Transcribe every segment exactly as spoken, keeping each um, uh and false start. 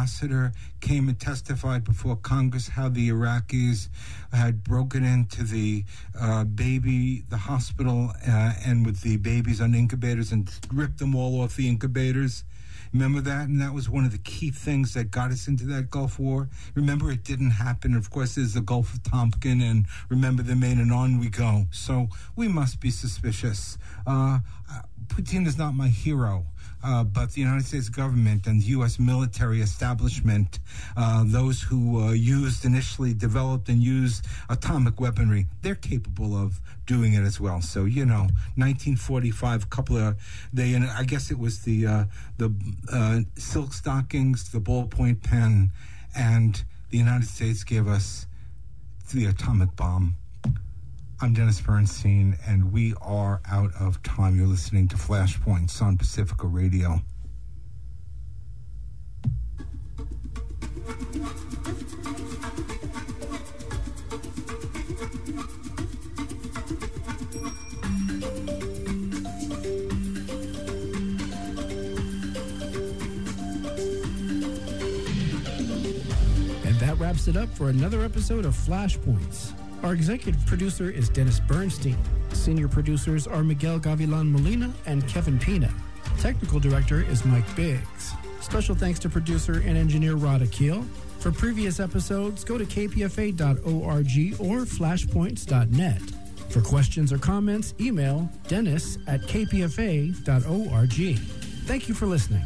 ambassador came and testified before Congress how the Iraqis had broken into the uh, baby, the hospital, uh, and with the babies on incubators and ripped them all off the incubators. Remember that? And that was one of the key things that got us into that Gulf War. Remember, it didn't happen. Of course, there's the Gulf of Tonkin, and remember the Maine, and on we go. So we must be suspicious. Uh, Putin is not my hero. Uh, but the United States government and the U S military establishment, uh, those who uh, used, initially developed and used atomic weaponry, they're capable of doing it as well. So, you know, nineteen forty-five, a couple of, they, and I guess it was the, uh, the uh, silk stockings, the ballpoint pen, and the United States gave us the atomic bomb. I'm Dennis Bernstein, and we are out of time. You're listening to Flashpoints on Pacifica Radio. And that wraps it up for another episode of Flashpoints. Our executive producer is Dennis Bernstein. Senior producers are Miguel Gavilan Molina and Kevin Pina. Technical director is Mike Biggs. Special thanks to producer and engineer Rod Akil. For previous episodes, go to k p f a dot org or flashpoints dot net. For questions or comments, email dennis at k p f a dot org. Thank you for listening.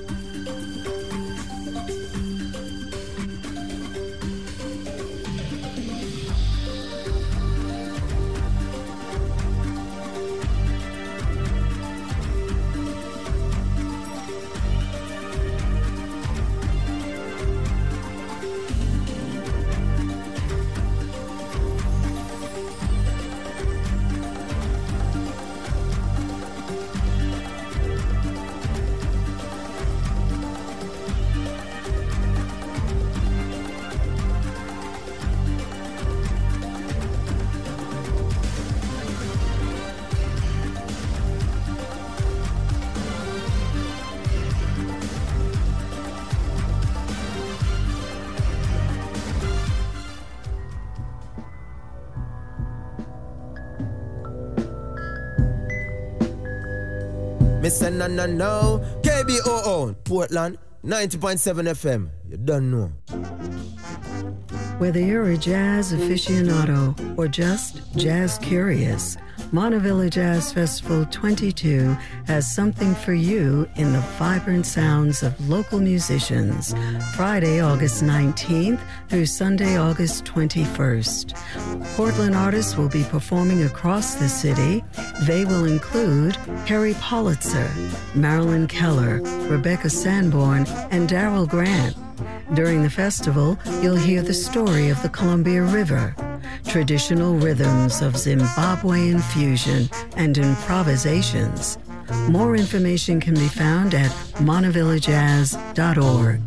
Mister No No No, K B O O, Portland, ninety point seven F M. You don't know. Whether you're a jazz aficionado or just jazz curious, Montevilla Jazz Festival twenty-two has something for you in the vibrant sounds of local musicians. Friday, August nineteenth through Sunday, August twenty-first. Portland artists will be performing across the city. They will include Harry Politzer, Marilyn Keller, Rebecca Sanborn, and Daryl Grant. During the festival, you'll hear the story of the Columbia River, traditional rhythms of Zimbabwean fusion, and improvisations. More information can be found at montevilla jazz dot org.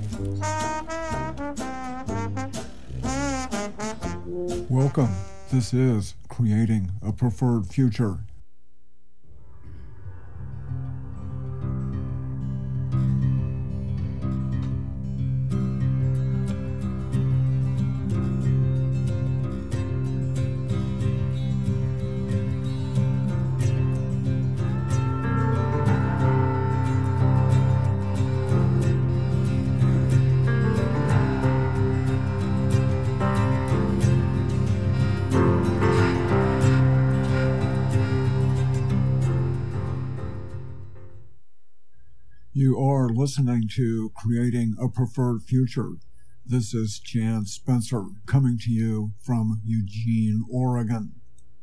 Welcome. This is Creating a Preferred Future. You are listening to Creating a Preferred Future. This is Jan Spencer coming to you from Eugene, Oregon.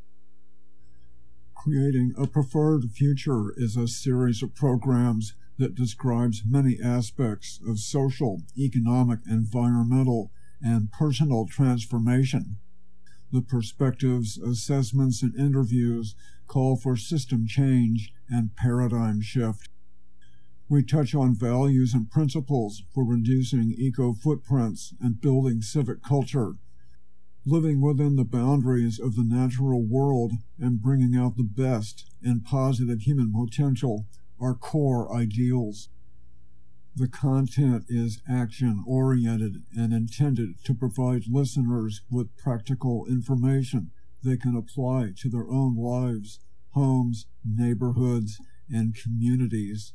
Creating a Preferred Future is a series of programs that describes many aspects of social, economic, environmental, and personal transformation. The perspectives, assessments, and interviews call for system change and paradigm shift. We touch on values and principles for reducing eco-footprints and building civic culture, living within the boundaries of the natural world and bringing out the best and positive human potential are core ideals. The content is action-oriented and intended to provide listeners with practical information they can apply to their own lives, homes, neighborhoods, and communities.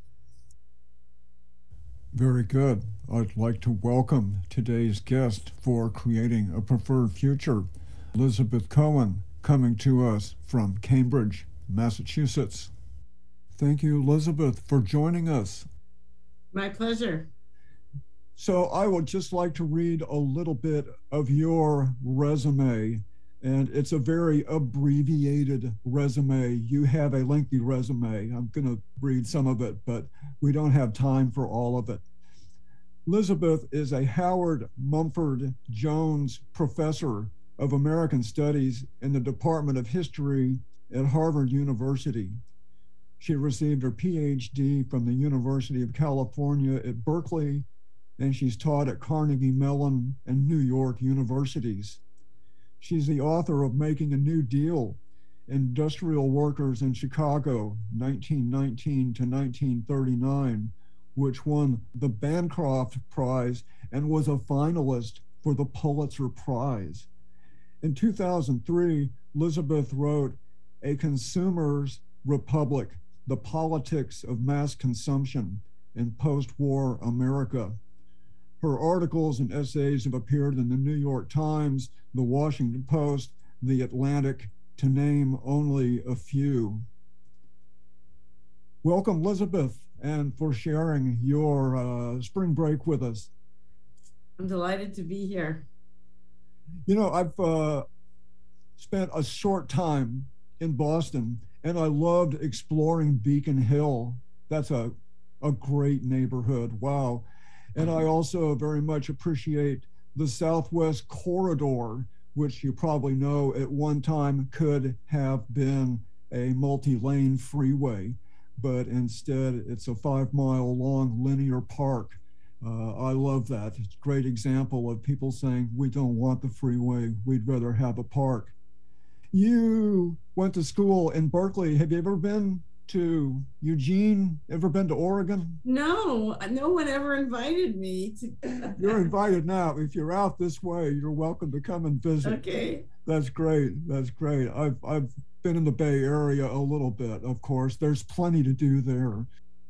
Very good. I'd like to welcome today's guest for Creating a Preferred Future, Elizabeth Cohen, coming to us from Cambridge, Massachusetts. Thank you, Elizabeth, for joining us. My pleasure. So I would just like to read a little bit of your resume, and it's a very abbreviated resume. You have a lengthy resume. I'm going to read some of it, but we don't have time for all of it. Elizabeth is a Howard Mumford Jones Professor of American Studies in the Department of History at Harvard University. She received her P H D from the University of California at Berkeley, and she's taught at Carnegie Mellon and New York universities. She's the author of Making a New Deal, Industrial Workers in Chicago, nineteen nineteen to nineteen thirty-nine, which won the Bancroft Prize and was a finalist for the Pulitzer Prize. In two thousand three, Elizabeth wrote A Consumer's Republic, The Politics of Mass Consumption in Post-War America. Her articles and essays have appeared in the New York Times, the Washington Post, the Atlantic, to name only a few. Welcome, Elizabeth, and for sharing your uh, spring break with us. I'm delighted to be here. You know, I've uh, spent a short time in Boston, and I loved exploring Beacon Hill. That's a, a great neighborhood. Wow. And I also very much appreciate the Southwest Corridor, which you probably know at one time could have been a multi-lane freeway, but instead it's a five-mile long linear park. Uh, I love that. It's a great example of people saying, we don't want the freeway, we'd rather have a park. You went to school in Berkeley. Have you ever been to Eugene? Ever been to Oregon? No, no one ever invited me to. You're invited now. If you're out this way, you're welcome to come and visit. Okay. That's great. That's great. I've I've been in the Bay Area a little bit, of course. There's plenty to do there.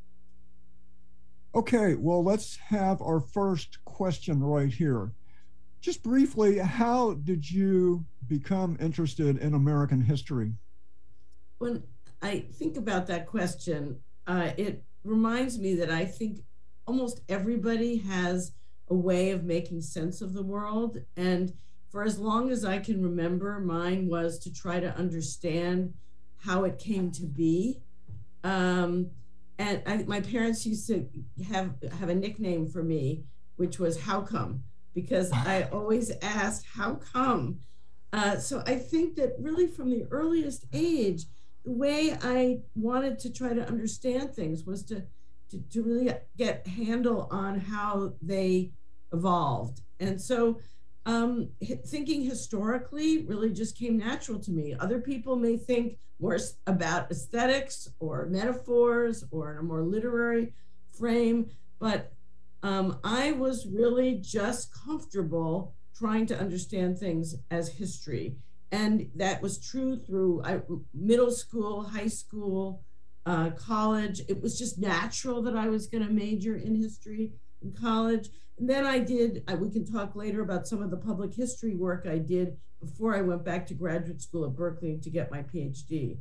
Okay, well, let's have our first question right here. Just briefly, how did you become interested in American history? When I think about that question, uh, it reminds me that I think almost everybody has a way of making sense of the world. And for as long as I can remember, mine was to try to understand how it came to be. Um, and I, my parents used to have, have a nickname for me, which was How Come? Because I always asked, how come? Uh, so I think that really from the earliest age, the way I wanted to try to understand things was to, to, to really get a handle on how they evolved. And so um, thinking historically really just came natural to me. Other people may think more about aesthetics or metaphors or in a more literary frame, but Um, I was really just comfortable trying to understand things as history. And that was true through I, middle school, high school, uh, college. It was just natural that I was going to major in history in college. And then I did, I, we can talk later about some of the public history work I did before I went back to graduate school at Berkeley to get my P H D.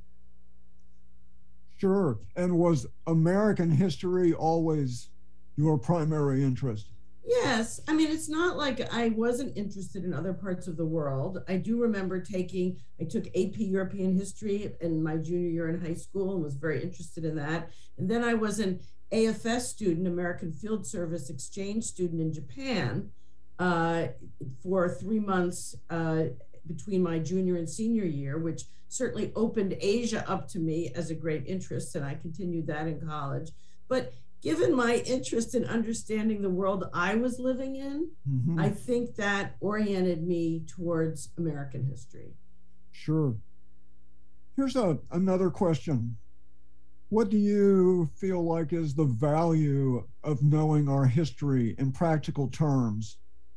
Sure. And was American history always your primary interest? Yes. I mean, it's not like I wasn't interested in other parts of the world. I do remember taking, I took A P European History in my junior year in high school and was very interested in that. And then I was an A F S student, American Field Service exchange student in Japan uh, for three months uh, between my junior and senior year, which certainly opened Asia up to me as a great interest. And I continued that in college. But given my interest in understanding the world I was living in, mm-hmm. I think that oriented me towards American history. Sure. Here's a, another question. What do you feel like is the value of knowing our history in practical terms?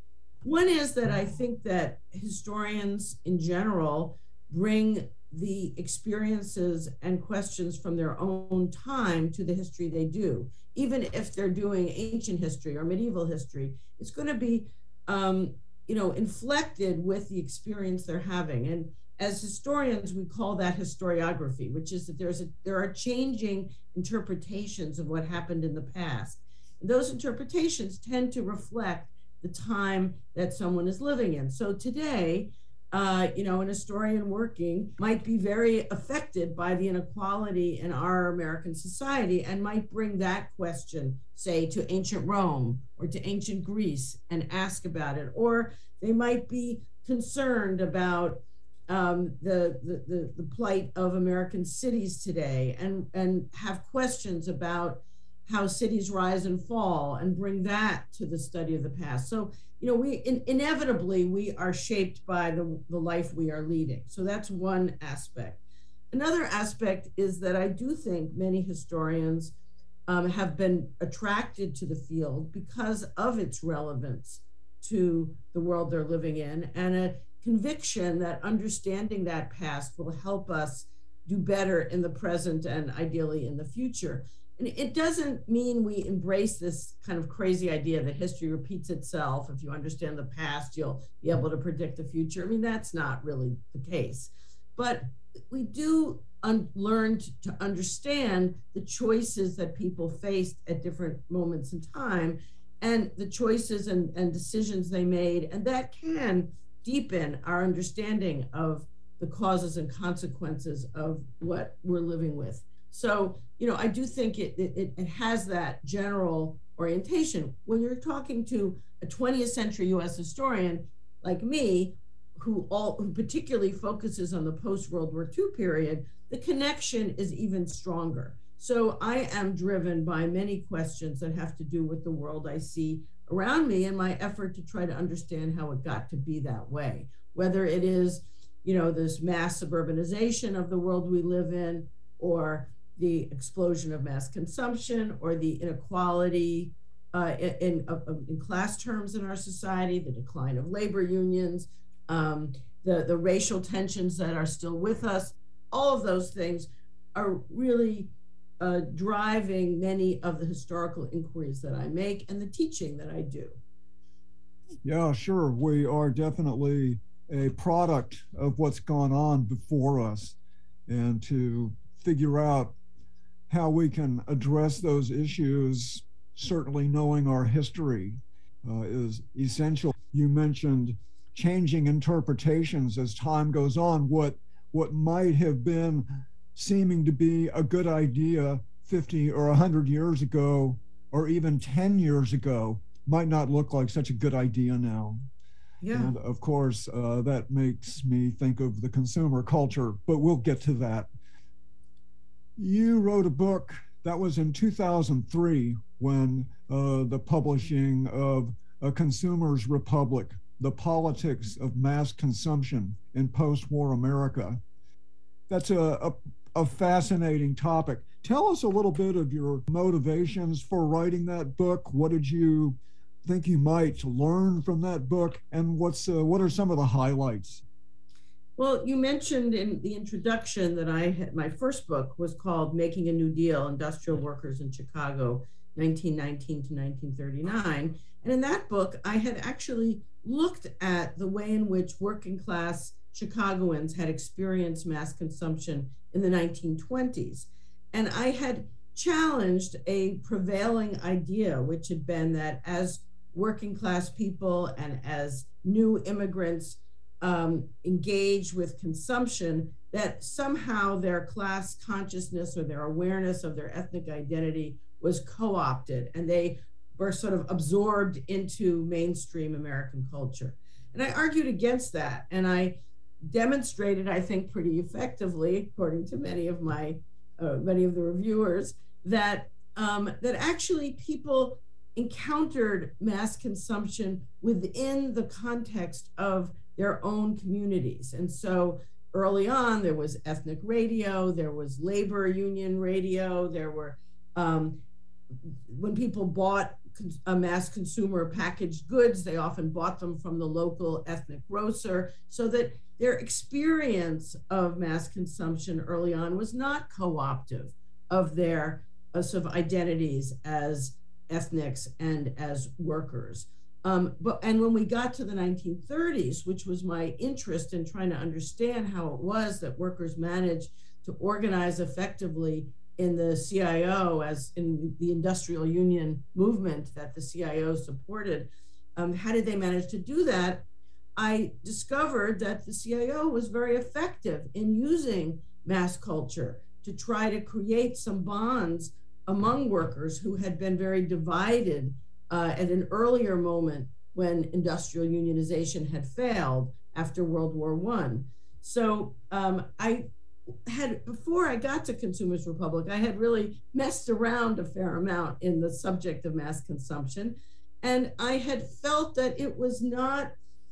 One is that I think that historians in general bring the experiences and questions from their own time to the history they do. Even if they're doing ancient history or medieval history, it's going to be, um, you know, inflected with the experience they're having. And as historians, we call that historiography, which is that there's a, there are changing interpretations of what happened in the past. And those interpretations tend to reflect the time that someone is living in. So today, uh, you know, an historian working might be very affected by the inequality in our American society and might bring that question, say, to ancient Rome or to ancient Greece and ask about it. Or they might be concerned about um, the, the, the, the plight of American cities today and, and have questions about how cities rise and fall and bring that to the study of the past. So, you know, we in, inevitably, we are shaped by the, the life we are leading. So that's one aspect. Another aspect is that I do think many historians um, have been attracted to the field because of its relevance to the world they're living in, and a conviction that understanding that past will help us do better in the present and ideally in the future. And it doesn't mean we embrace this kind of crazy idea that history repeats itself. If you understand the past, you'll be able to predict the future. I mean, that's not really the case. But we do un- learn to, to understand the choices that people faced at different moments in time and the choices and, and decisions they made. And that can deepen our understanding of the causes and consequences of what we're living with. So, you know, I do think it, it, it has that general orientation. When you're talking to a twentieth century U S historian like me, who all who particularly focuses on the post-World War Two period, the connection is even stronger. So I am driven by many questions that have to do with the world I see around me and my effort to try to understand how it got to be that way. Whether it is, you know, this mass suburbanization of the world we live in, or the explosion of mass consumption, or the inequality uh, in, in, in class terms in our society, the decline of labor unions, um, the, the racial tensions that are still with us. All of those things are really uh, driving many of the historical inquiries that I make and the teaching that I do. Yeah, sure. We are definitely a product of what's gone on before us, and to figure out how we can address those issues, certainly knowing our history uh, is essential. You mentioned changing interpretations as time goes on. What, what might have been seeming to be a good idea fifty or one hundred years ago, or even ten years ago, might not look like such a good idea now. Yeah. And of course, uh, that makes me think of the consumer culture, but we'll get to that. You wrote a book that was in two thousand three when uh, the publishing of A Consumer's Republic, The Politics of Mass Consumption in Post-War America. That's a, a, a fascinating topic. Tell us a little bit of your motivations for writing that book. What did you think you might learn from that book, and what's uh, what are some of the highlights? Well, you mentioned in the introduction that I had, my first book was called Making a New Deal, Industrial Workers in Chicago, nineteen nineteen to nineteen thirty-nine. And in that book, I had actually looked at the way in which working class Chicagoans had experienced mass consumption in the nineteen twenties. And I had challenged a prevailing idea, which had been that as working class people and as new immigrants um, engage with consumption, that somehow their class consciousness or their awareness of their ethnic identity was co-opted and they were sort of absorbed into mainstream American culture. And I argued against that. And I demonstrated, I think pretty effectively, according to many of my, uh, many of the reviewers, that, um, that actually people encountered mass consumption within the context of their own communities. And so early on, there was ethnic radio, there was labor union radio, there were, um, when people bought a mass consumer packaged goods, they often bought them from the local ethnic grocer, so that their experience of mass consumption early on was not co-optive of their uh, sort of identities as ethnics and as workers. Um, but and when we got to the nineteen thirties, which was my interest in trying to understand how it was that workers managed to organize effectively in the C I O, as in the industrial union movement that the C I O supported, um, how did they manage to do that? I discovered that the C I O was very effective in using mass culture to try to create some bonds among workers who had been very divided uh, at an earlier moment when industrial unionization had failed after World War One. So um, I had, before I got to Consumers Republic, I had really messed around a fair amount in the subject of mass consumption. And I had felt that it was not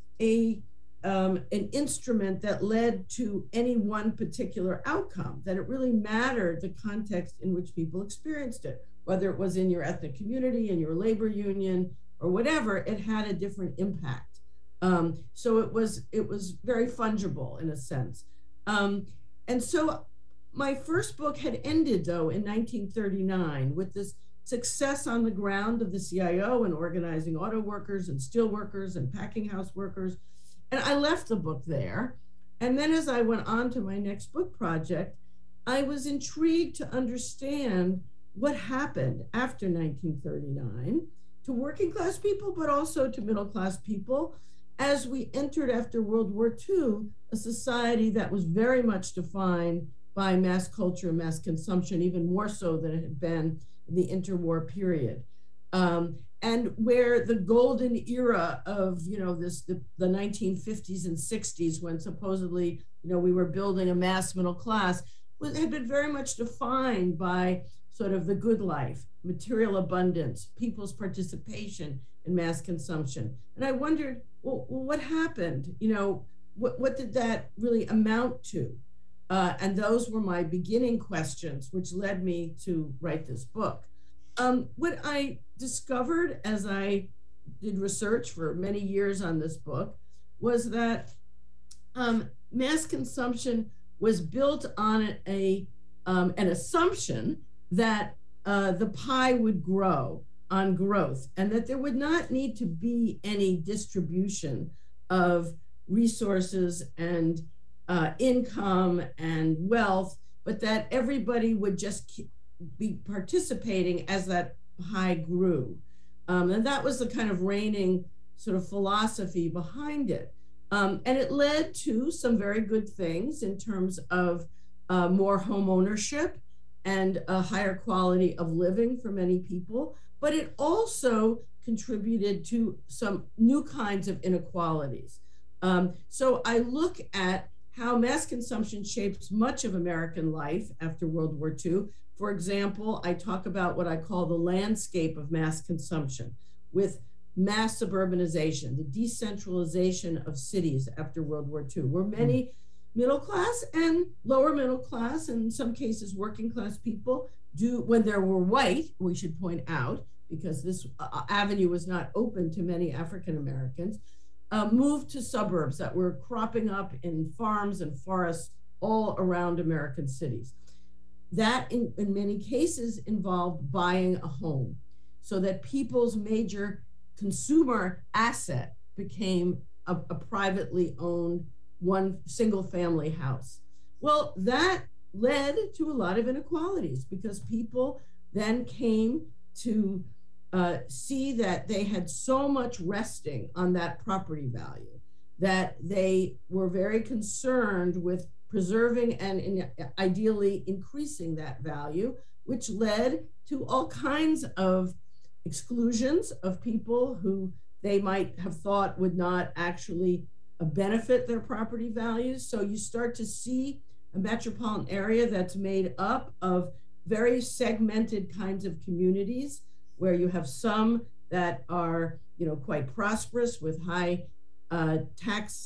a um, an instrument that led to any one particular outcome, that it really mattered the context in which people experienced it, whether it was in your ethnic community, in your labor union, or whatever, it had a different impact. Um, so it was it was very fungible in a sense. Um, and so my first book had ended, though, in nineteen thirty-nine with this success on the ground of the C I O in organizing auto workers and steel workers and packing house workers. And I left the book there. And then as I went on to my next book project, I was intrigued to understand what happened after nineteen thirty-nine to working class people, but also to middle class people, as we entered after World War Two, a society that was very much defined by mass culture and mass consumption, even more so than it had been in the interwar period. Um, and where the golden era of, you know, this the, the nineteen fifties and sixties, when supposedly, you know, we were building a mass middle class, was, had been very much defined by sort of the good life, material abundance, people's participation in mass consumption. And I wondered, well, well what happened? You know, what, what did that really amount to? Uh, and those were my beginning questions, which led me to write this book. Um, what I discovered as I did research for many years on this book was that um, mass consumption was built on a um, an assumption that uh, the pie would grow on growth, and that there would not need to be any distribution of resources and uh, income and wealth, but that everybody would just keep, be participating as that pie grew. Um, and that was the kind of reigning sort of philosophy behind it. Um, and it led to some very good things in terms of uh, more home ownership and a higher quality of living for many people. But it also contributed to some new kinds of inequalities. Um, so I look at how mass consumption shapes much of American life after World War Two. For example, I talk about what I call the landscape of mass consumption, with mass suburbanization, the decentralization of cities after World War Two, where many middle class and lower middle class, and in some cases working class people, do, when they were white, we should point out, because this uh, avenue was not open to many African Americans, uh, moved to suburbs that were cropping up in farms and forests all around American cities. That in, in many cases involved buying a home, so that people's major consumer asset became a, a privately owned one single family house. Well, that led to a lot of inequalities, because people then came to uh, see that they had so much resting on that property value that they were very concerned with preserving and in, ideally increasing that value, which led to all kinds of exclusions of people who they might have thought would not actually benefit their property values. So you start to see a metropolitan area that's made up of very segmented kinds of communities, where you have some that are, you know, quite prosperous with high uh, tax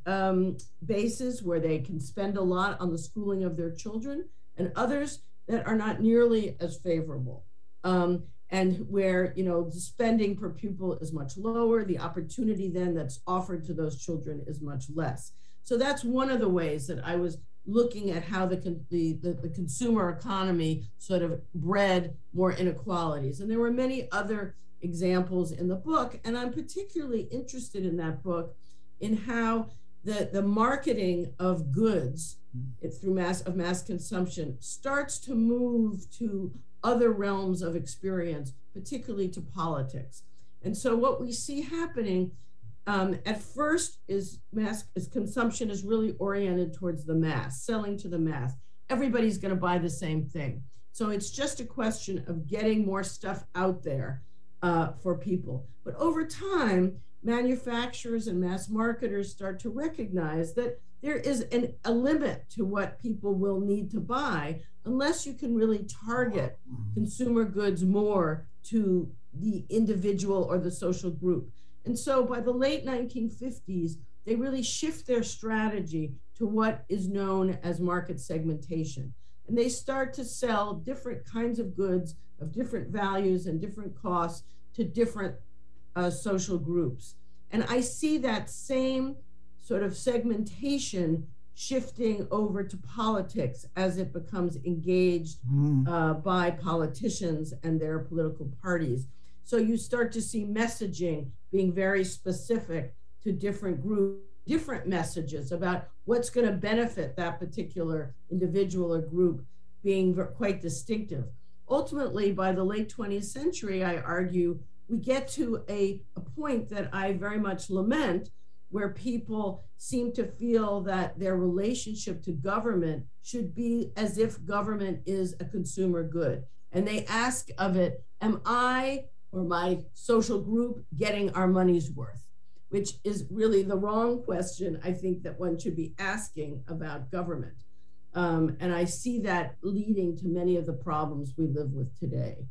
um, bases where they can spend a lot on the schooling of their children, and others that are not nearly as favorable. Um, and where, you know, the spending per pupil is much lower, the opportunity then that's offered to those children is much less. So that's one of the ways that I was looking at how the, the, the, the consumer economy sort of bred more inequalities. And there were many other examples in the book, and I'm particularly interested in that book in how the, the marketing of goods it, through mass of mass consumption starts to move to other realms of experience, particularly to politics. And so what we see happening um, at first is mass is consumption is really oriented towards the mass, selling to the mass. Everybody's going to buy the same thing. So it's just a question of getting more stuff out there uh, for people. But over time, manufacturers and mass marketers start to recognize that there is an, a limit to what people will need to buy unless you can really target consumer goods more to the individual or the social group. And so by the late nineteen fifties, they really shift their strategy to what is known as market segmentation. And they start to sell different kinds of goods of different values and different costs to different uh, social groups. And I see that same sort of segmentation shifting over to politics as it becomes engaged mm. uh, by politicians and their political parties. So you start to see messaging being very specific to different groups, different messages about what's going to benefit that particular individual or group being quite distinctive. Ultimately, by the late twentieth century, I argue, we get to a, a point that I very much lament, where people seem to feel that their relationship to government should be as if government is a consumer good. And they ask of it, am I or my social group getting our money's worth? Which is really the wrong question, I think, that one should be asking about government. Um, and I see that leading to many of the problems we live with today.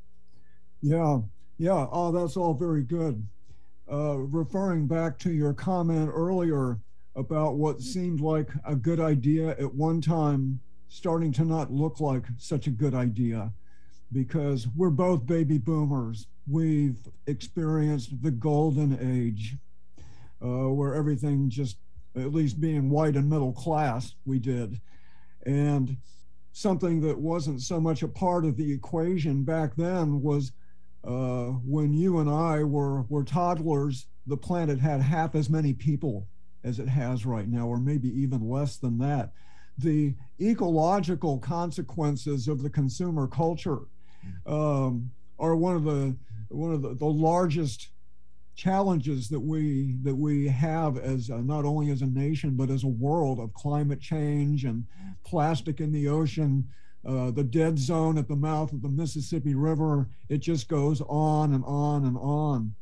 Yeah, yeah, oh, that's all very good. Uh, referring back to your comment earlier about what seemed like a good idea at one time starting to not look like such a good idea, because we're both baby boomers. We've experienced the golden age uh, where everything just, at least being white and middle class, we did. And something that wasn't so much a part of the equation back then was Uh, when you and I were, were toddlers, the planet had half as many people as it has right now, or maybe even less than that. The ecological consequences of the consumer culture um, are one of the one of the, the largest challenges that we that we have as uh, not only as a nation but as a world, of climate change and plastic in the ocean. Uh, the dead zone at the mouth of the Mississippi River, it just goes on and on and on.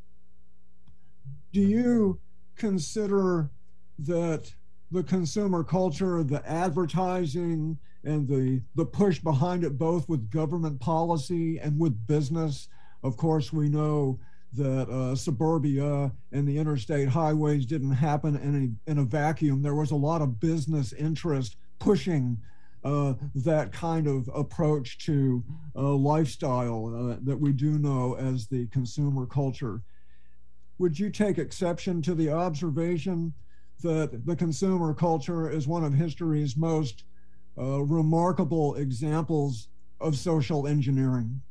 Do you consider that the consumer culture, the advertising, and the, the push behind it, both with government policy and with business? Of course, we know that uh, suburbia and the interstate highways didn't happen in a, in a vacuum. There was a lot of business interest pushing Uh, that kind of approach to uh, lifestyle uh, that we do know as the consumer culture. Would you take exception to the observation that the consumer culture is one of history's most uh, remarkable examples of social engineering?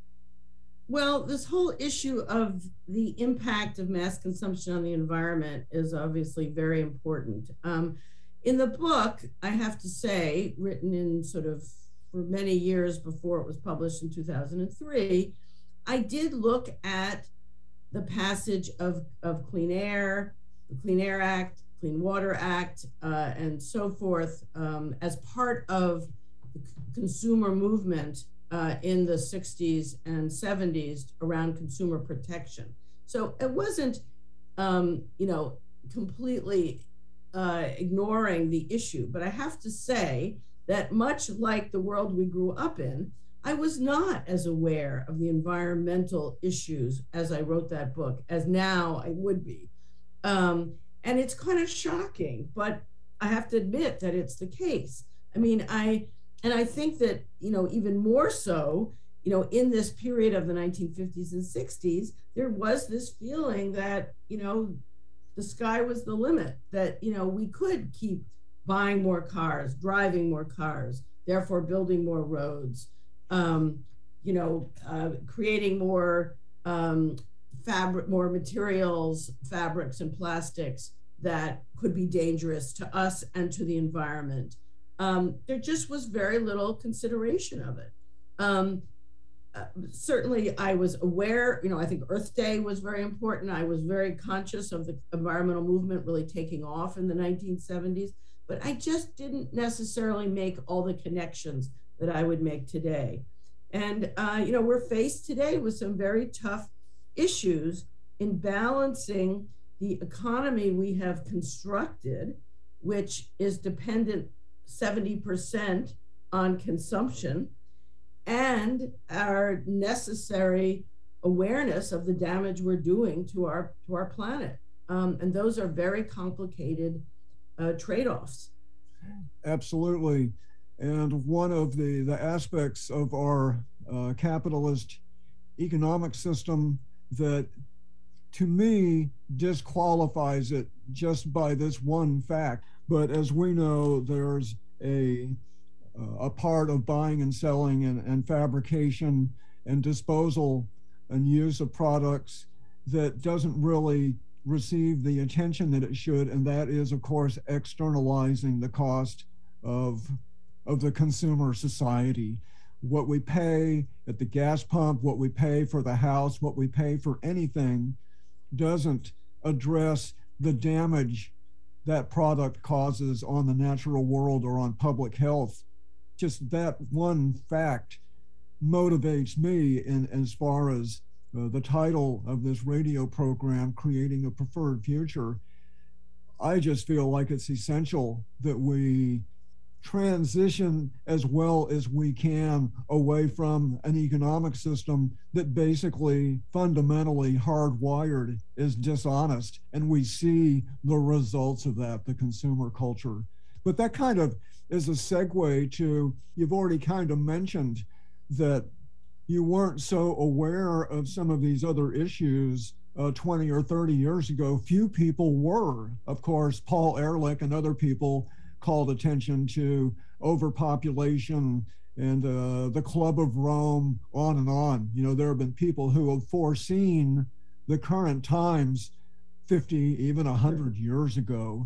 Well, this whole issue of the impact of mass consumption on the environment is obviously very important. Um, In the book, I have to say, written in sort of for many years before it was published in two thousand three, I did look at the passage of, of Clean Air, the Clean Air Act, Clean Water Act, uh, and so forth um, as part of the consumer movement uh, in the sixties and seventies around consumer protection. So it wasn't, um, you know, completely Uh, ignoring the issue. But I have to say that much like the world we grew up in, I was not as aware of the environmental issues as I wrote that book, as now I would be. Um, And it's kind of shocking, but I have to admit that it's the case. I mean, I, and I think that, you know, even more so, you know, in this period of the nineteen fifties and sixties, there was this feeling that, you know, the sky was the limit, that, you know, we could keep buying more cars, driving more cars, therefore building more roads, um, you know, uh, creating more um, fabric, more materials, fabrics and plastics that could be dangerous to us and to the environment. Um, there just was very little consideration of it. Um, uh, certainly I was aware, you know, I think Earth Day was very important. I was very conscious of the environmental movement really taking off in the nineteen seventies, but I just didn't necessarily make all the connections that I would make today. And, uh, you know, we're faced today with some very tough issues in balancing the economy we have constructed, which is dependent seventy percent on consumption, and our necessary awareness of the damage we're doing to our to our planet. Um, and those are very complicated uh, trade-offs. Absolutely. And one of the, the aspects of our uh, capitalist economic system that, to me, disqualifies it just by this one fact. But as we know, there's a uh, a part of buying and selling and, and fabrication and disposal and use of products that doesn't really receive the attention that it should, and that is, of course, externalizing the cost of of the consumer society. What we pay at the gas pump, what we pay for the house, what we pay for anything doesn't address the damage that product causes on the natural world or on public health. Just that one fact motivates me in as far as uh, the title of this radio program, Creating a Preferred Future. I just feel like it's essential that we transition as well as we can away from an economic system that basically fundamentally hardwired is dishonest, and we see the results of that, the consumer culture. But that kind of is a segue to, you've already kind of mentioned that you weren't so aware of some of these other issues uh, twenty or thirty years ago. Few people were. Of course, Paul Ehrlich and other people called attention to overpopulation and uh, the Club of Rome, on and on. You know, there have been people who have foreseen the current times fifty, even one hundred years ago.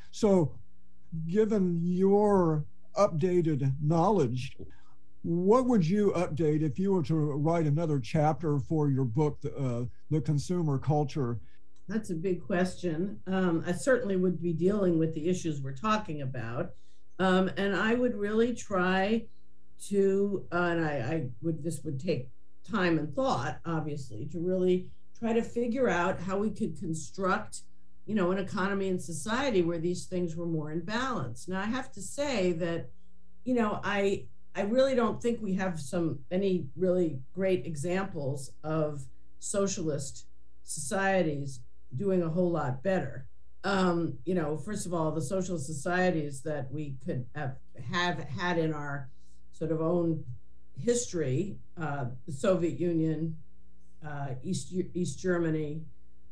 So given your updated knowledge, what would you update if you were to write another chapter for your book, uh, The Consumer Culture? That's a big question. Um, I certainly would be dealing with the issues we're talking about. Um, and I would really try to, uh, and I, I would, this would take time and thought, obviously, to really try to figure out how we could construct, you know, an economy and society where these things were more in balance. Now, I have to say that, you know, I, I really don't think we have some, any really great examples of socialist societies doing a whole lot better. Um, you know, first of all, the social societies that we could have, have had in our sort of own history, uh, the Soviet Union, uh, East, East Germany,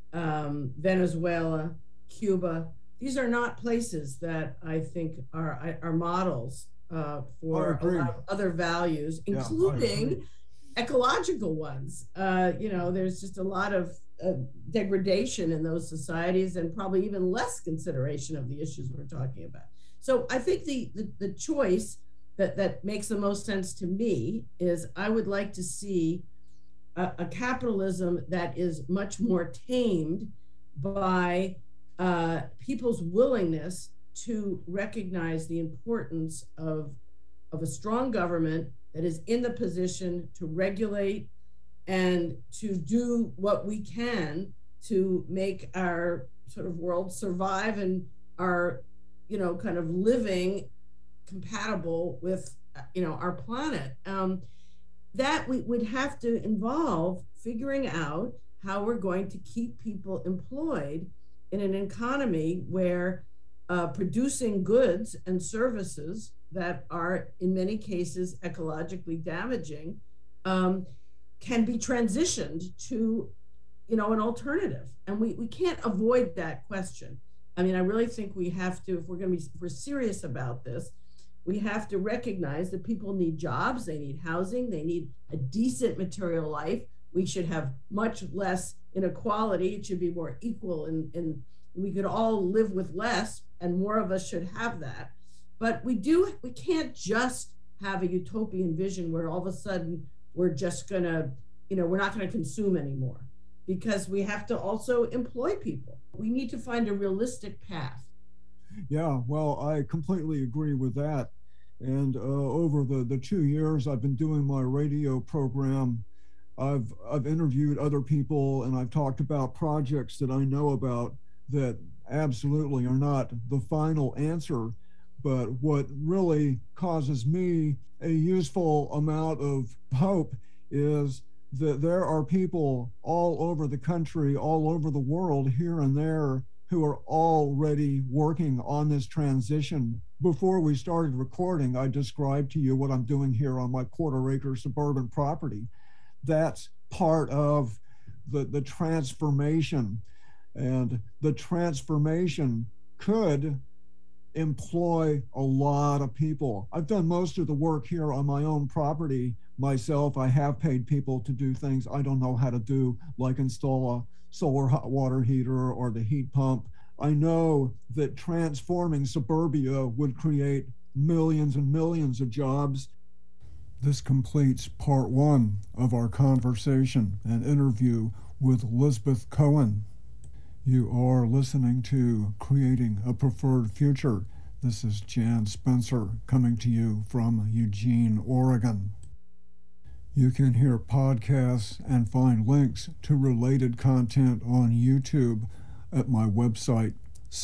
um, Venezuela, Cuba, these are not places that I think are, are models uh, for a lot of other values, including yeah, ecological ones. Uh, you know, there's just a lot of Uh, degradation in those societies, and probably even less consideration of the issues we're talking about. So I think the, the, the choice that, that makes the most sense to me is I would like to see a, a capitalism that is much more tamed by uh, people's willingness to recognize the importance of, of a strong government that is in the position to regulate and to do what we can to make our sort of world survive and our, you know, kind of living compatible with, you know, our planet. Um, that we would have to involve figuring out how we're going to keep people employed in an economy where uh, producing goods and services that are in many cases ecologically damaging um, can be transitioned to, you know, an alternative. And we, we can't avoid that question. I mean, I really think we have to, if we're going to be, if we're serious about this, we have to recognize that people need jobs, they need housing, they need a decent material life. We should have much less inequality. It should be more equal, and, and we could all live with less, and more of us should have that. But we do, we can't just have a utopian vision where all of a sudden we're just gonna, you know, we're not gonna consume anymore, because we have to also employ people. We need to find a realistic path. Yeah, well, I completely agree with that. And uh, over the, the two years I've been doing my radio program, I've I've interviewed other people, and I've talked about projects that I know about that absolutely are not the final answer. But what really causes me a useful amount of hope is that there are people all over the country, all over the world, here and there, who are already working on this transition. Before we started recording, I described to you what I'm doing here on my quarter acre suburban property. That's part of the, the transformation. And the transformation could employ a lot of people. I've done most of the work here on my own property myself. I have paid people to do things I don't know how to do, like install a solar hot water heater or the heat pump. I know that transforming suburbia would create millions and millions of jobs. This completes part one of our conversation and interview with Lisbeth Cohen. You are listening to Creating a Preferred Future. This is Jan Spencer coming to you from Eugene, Oregon. You can hear podcasts and find links to related content on YouTube at my website,